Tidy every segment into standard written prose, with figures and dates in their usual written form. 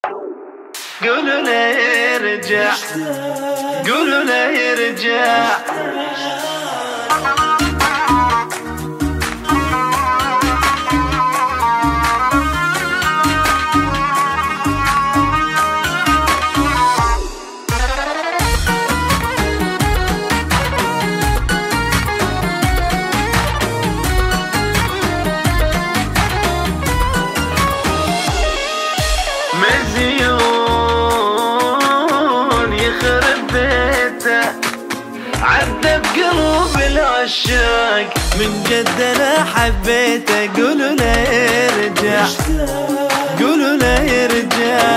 قولوا له يرجع، قولوا له يرجع. مزيون يخرب بيته، عذب قلوب العشاق، من جد انا حبيته. قولوا له يرجع، قولوا له يرجع.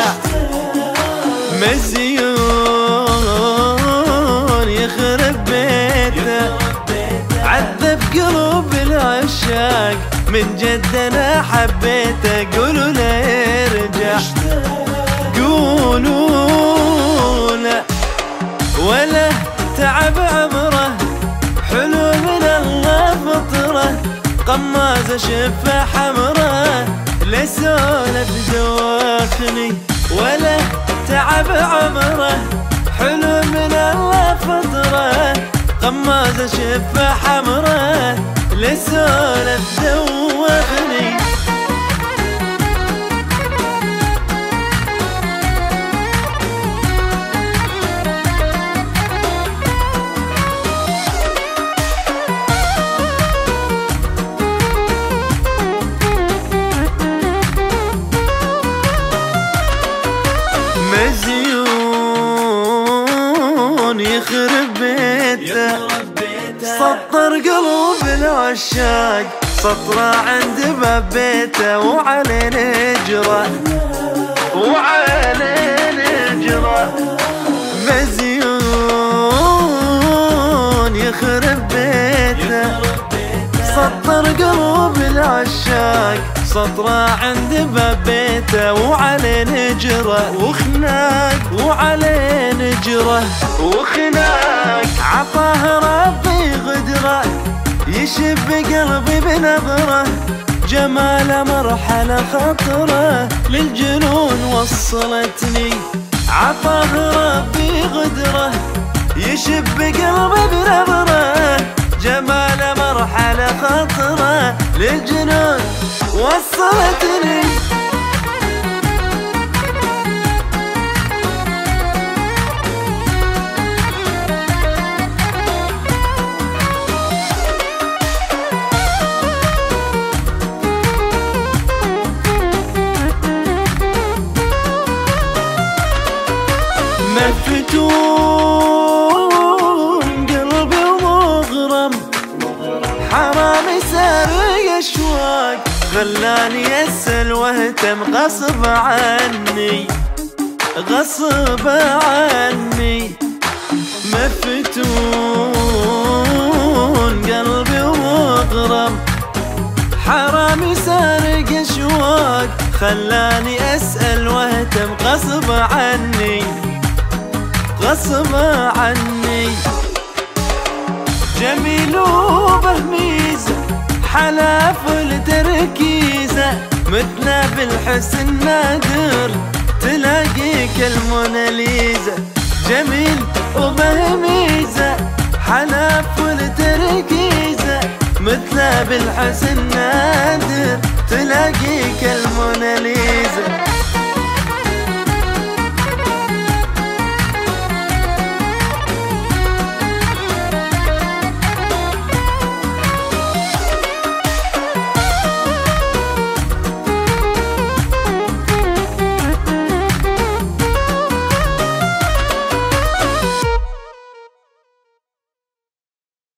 مزيون يخرب بيته، عذب قلوب العشاق، من جد انا حبيته. قولوا له يرجع، قولوا له ولا تعب عمره، حلو من الله فطره، قمازه شفه حمره، لسولف دوخني. ولا تعب عمره، حلو من الله فطره، قمازه شفه حمره، لسولف دوخني. مزيون يخرب بيته، سطر قلوب العشاق، سطره عند باب بيته، وعليه نجره، وعليه نجره. مزيون يخرب بيته، سطر قلوب العشاق، سطره عند باب بيته، وعليه نجره، وخناق، وعليه نجره، وخناق. عطاه ربي غدره، يشب قلبي بنظره، جماله مرحله خطره، للجنون وصلتني. عطاه ربي غدره، يشب قلبي بنظره، جماله مرحله خطره، للجنون وصلتني. مفتون قلبي ومغرم، حرامي سارق اشواق، خلاني اسال واهتم، غصب عني، غصب عني. مفتون قلبي ومغرم، حرامي سارق اشواق، خلاني اسال واهتم، غصب عني، غصب عني. جميل وبه ميزه، حلاف التركيزه، متنا بالحسن نادر، تلاقيك الموناليزا. جميل وبه ميزه، حلاف التركيزه، متنا بالحسن نادر، تلاقيك الموناليزا.